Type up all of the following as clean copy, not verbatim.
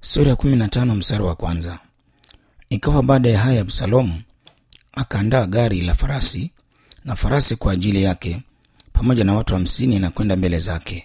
Sura ya 15 mstari wa kwanza. Ikawa baada ya haya Absalomu akaandaa gari la farasi na farasi kwa ajili yake pamoja na watu 50 na kwenda mbele zake.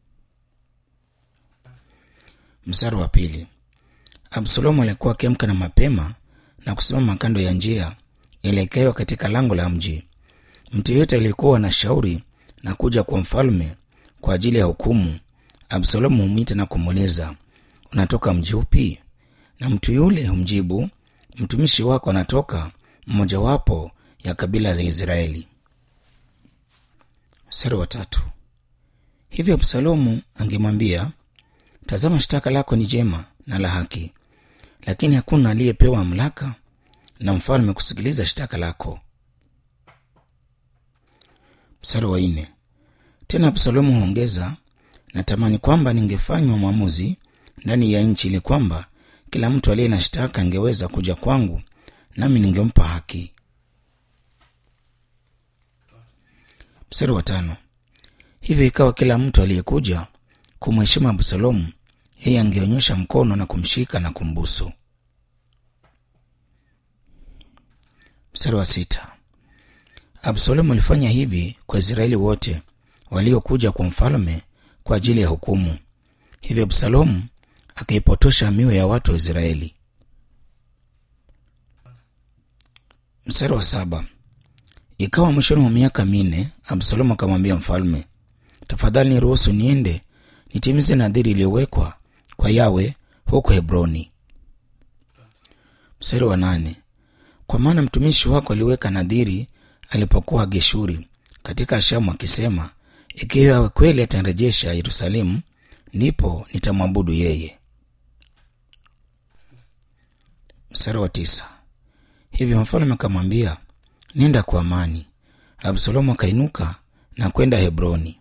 Mstari wa pili. Absalomu alikuwa akiamka na mapema na kusimama kando ya njia elekeo katika lango la mji. Mtu yeyote aliyekuwa na shauri na kuja kwa mfalme kwa ajili ya hukumu, Absalomu humwita na kumuuliza, unatoka mji upi? Na mtu yule humjibu, mtumishi wako anatoka mmojawapo ya kabila za Israeli. Mstari wa tatu. Hivyo Absalomu angemwambia, tazama, shtaka lako ni jema na la haki, lakini hakuna aliyepewa mamlaka na mfalme kusikiliza shtaka lako. Mstari wa 4. Tena Absalomu huongeza, natamani kwamba ningefanywa mwamuzi ndani ya nchi, ili kwamba kila mtu aliye na shtaka angeweza kuja kwangu nami ningempa haki. Mstari wa 5. Hivyo ikawa kila mtu aliyekuja kumheshimu Absalomu, yeye angeonyesha mkono na kumshika na kumbusu. Mstari wa 6. Absalomu alifanya hivi kwa Israeli wote waliokuja kwa mfalme kwa ajili ya hukumu. Hivyo Absalomu akaipotosha mioyo ya watu wa Israeli. Mstari wa 7. Ikawa mwishoni mwa miaka 4, Absalomu akamwambia mfalme, tafadhali niruhusu niende nitimize nadhiri iliyowekwa kwa Yawe huko Hebroni. Mstari wa 8. Kwa maana mtumishi wako aliweka nadhiri alipokuwa Geshuri katika Shamu, akisema, ikiwa Yawe kweli atarejesha Yerusalemu, ndipo nitamwabudu yeye. Mstari wa 9. Hivyo mfalme akamwambia, nenda kwa amani. Absalomu akainuka na kwenda Hebroni.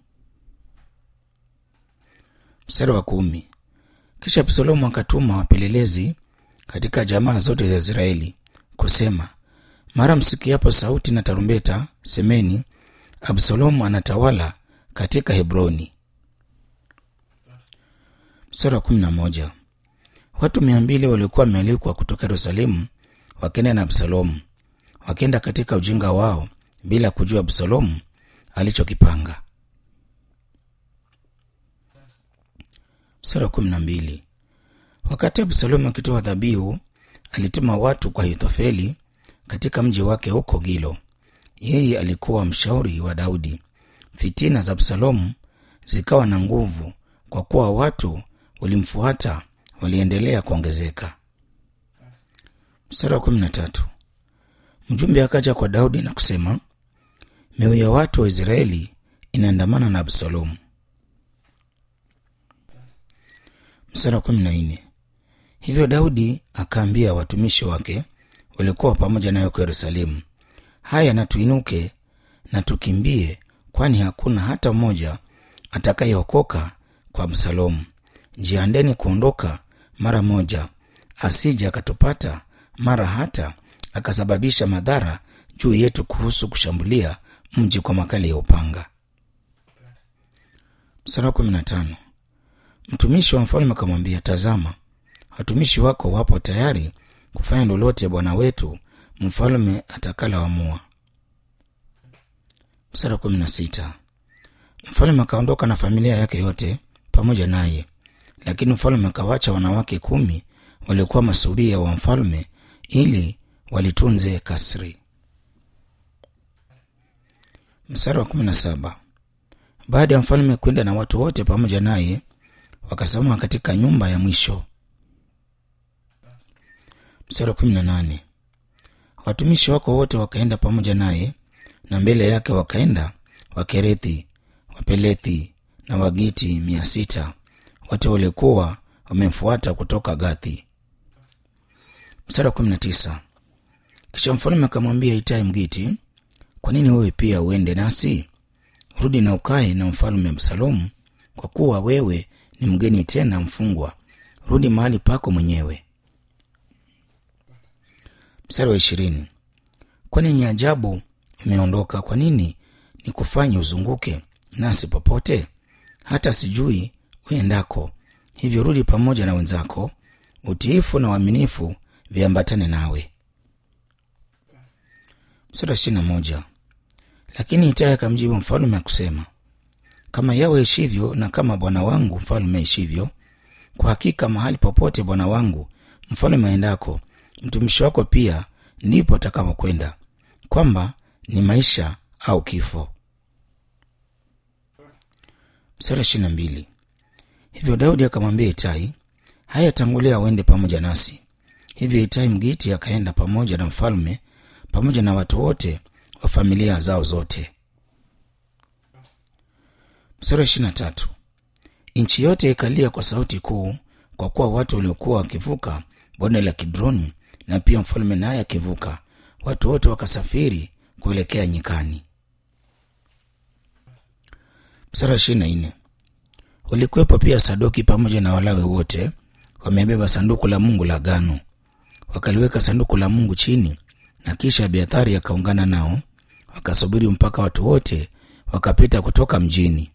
Mstari wa 10. Kisha Absalomu akatuma wapelelezi katika jamaa zote za Israeli kusema, mara msikiapo sauti na tarumbeta, semeni, Absalomu anatawala katika Hebroni. Mstari wa 11. Watu 200 walikuwa wamealikwa kutoka Yerusalemu wakaenda na Absalomu, wakaenda katika ujinga wao bila kujua Absalomu alichokipanga. Mstari wa 12. Wakati Absalomu akitoa dhabihu, alituma watu kwa Ahithofeli katika mji wake huko Gilo. Yeye alikuwa mshauri wa Daudi. Fitina za Absalomu zikawa na nguvu, kwa kuwa watu walimfuata waliendelea kuongezeka. Mstari wa 13. Mjumbe akaja kwa Daudi na kusema, mioyo ya watu wa Israeli inaandamana na Absalomu. Mstari wa 14. Hivyo Daudi akaambia watumishi wake walikuwa pamoja naye kwa Yerusalemu, haya, na tuinuke na tukimbie, kwani hakuna hata mmoja atakayeokoka kwa Absalomu. Jiandeni kuondoka mara moja, asije akatupata mara hata akasababisha madhara juu yetu kuhusu kushambulia mji kwa makali ya upanga. Mstari wa 15. Mtumishi wa mfalme akamwambia, tazama, watumishi wako wapo tayari kufanya lolote bwana wetu mfalme atakaloamua. Mstari wa 16. Mfalme akaondoka na familia yake yote pamoja naye, lakini mfalme akawacha wanawake 10 waliokuwa masuria wa mfalme ili walitunze kasri. Mstari wa 17. Baada ya mfalme kwenda na watu wote pamoja naye, wakasimama katika nyumba ya mwisho. Mstari wa 18. Watumishi wako wote wakaenda pamoja naye, na mbele yake wakaenda Wakerethi, Wapelethi na Wagiti 600, wote walikuwa wamemfuata kutoka Gathi. Mstari wa 19. Kisha mfalme akamwambia Itai Mgiti, kwa nini wewe pia uende nasi? Rudi na ukae na mfalme Absalomu, kwa kuwa wewe ni mgeni tena mfungwa. Rudi mahali pako mwenyewe. Mstari wa 20. Kwani ni ajabu imeondoka? Kwa nini nikufanye uzunguke nasi popote? Hata sijui uendako. Hivyo rudi pamoja na wenzako, utiifu na uaminifu viambatane nawe. Mstari wa 21. Lakini Itai akamjibu mfalme akusema, kama Yawe aishivyo na kama bwana wangu mfalme aishivyo, kwa hakika mahali popote bwana wangu mfalme aendako, mtumishi wako pia ndipo atakapokwenda, kwamba ni maisha au kifo. Mstari 22. Hivyo Daudi akamwambia Itai, haya, tangulia uende pamoja nasi. Hivyo Itai Mgiti akaenda pamoja na mfalme pamoja na watu wote wa familia zao zote. Mstari 23. Nchi yote ikalia kwa sauti kuu, kwa kuwa watu waliokuwa wakivuka bonde la Kidroni, na pia mfalme naye akivuka, watu wote wakasafiri kuelekea nyikani. Mstari 24. Walikuwepo pia Sadoki pamoja na Walawi wote, wamebeba sanduku la Mungu la agano. Wakaliweka sanduku la Mungu chini, na kisha Abiathari akaungana nao, wakasubiri mpaka watu wote wakapita kutoka mjini.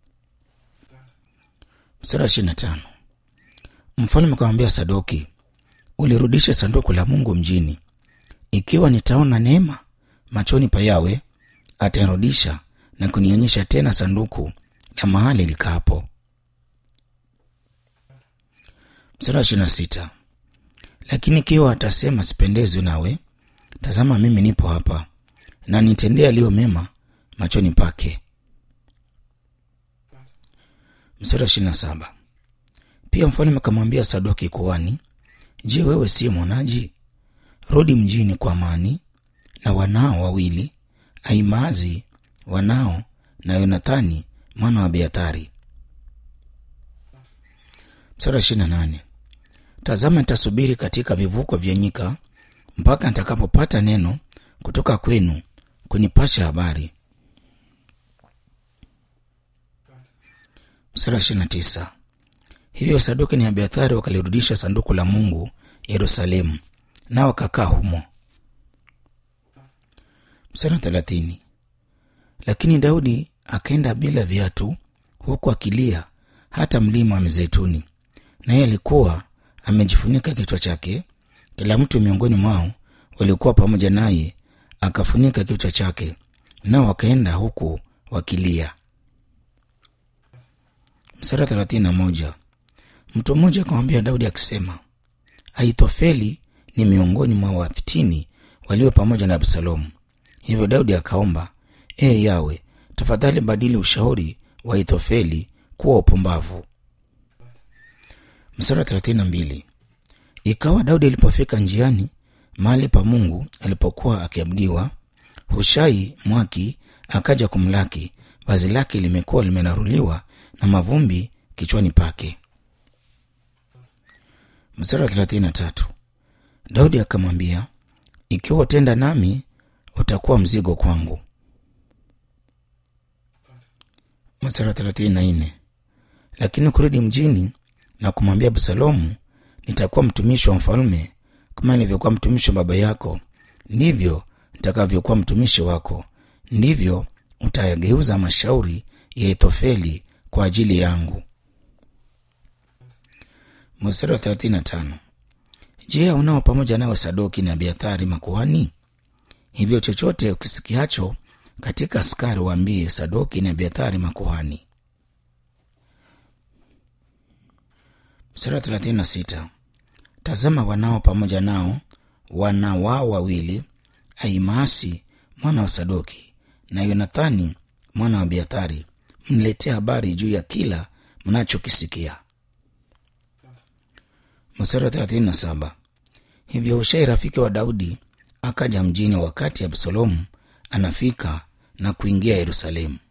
Mstari 25. Mfalme akamwambia Sadoki, ulirudishe sanduku la Mungu mjini. Ikiwa nitaona neema machoni pa Yawe, atanirudisha na kunionyesha tena sanduku na mahali likapo. Mstari 26. Lakini ikiwa atasema sipendezwi nawe, tazama mimi nipo hapa, na nitendea yaliyo mema machoni pake. Mstari 27. Pia mfalme akamwambia Sadoki kuhani, je, wewe si mwonaji? Rudi mjini kwa amani na wanao wawili, Ahimaazi wanao na Yonathani mwana wa Abiathari. Mstari 28. Tazama, nitasubiri katika vivuko vya nyika mpaka nitakapopata neno kutoka kwenu kunipasha habari. Mstari 29. Hivyo Sadoki na Abiathari wakalirudisha sanduku la Mungu Yerusalemu, nao wakakaa humo. Mstari 30. Lakini Daudi akaenda bila viatu, huku akilia hata mlima wa Mizeituni, naye alikuwa amejifunika kichwa chake. Kila mtu miongoni mwao walikuwa pamoja naye akafunika kichwa chake, nao wakaenda huku wakilia. Mstari 31. Mtu mmoja akamwambia Daudi akisema, Ahithofeli ni miongoni mwa wafitini walio pamoja na Absalomu. Hivyo Daudi akaomba, Yawe, tafadhali badili ushauri wa Ahithofeli kuwa upumbavu. Mstari 32. Ikawa Daudi alipofika njiani mahali pa Mungu alipokuwa akiabudiwa, Hushai Mwaki akaja kumlaki, vazi lake limekuwa limenaruliwa na mavumbi kichwani pake. Mstari 33. Daudi akamwambia, ikiwa utenda nami, utakuwa mzigo kwangu. Mstari 34. Lakini kurudi mjini na kumwambia Absalomu, nitakuwa mtumishi wa mfalme, kama nilivyokuwa mtumishi wa baba yako, ndivyo nitakavyokuwa mtumishi wako, ndivyo utayageuza mashauri ya Ahithofeli kwa ajili yangu. Mstari 35. Je, unao pamoja nawe Sadoki na Abiathari makuhani? Hivyo chochote ukisikiacho katika askari waambie Sadoki na Abiathari makuhani. Mstari 36. Tazama, wanao pamoja nao wana wao wawili, Ahimaasi mwana wa Sadoki na Yonathani mwana wa Abiathari, mniletee habari juu ya kila mnachokisikia. Mstari 37. Hivyo Hushai rafiki wa Daudi akaja mjini wakati Absalomu anafika na kuingia Yerusalemu.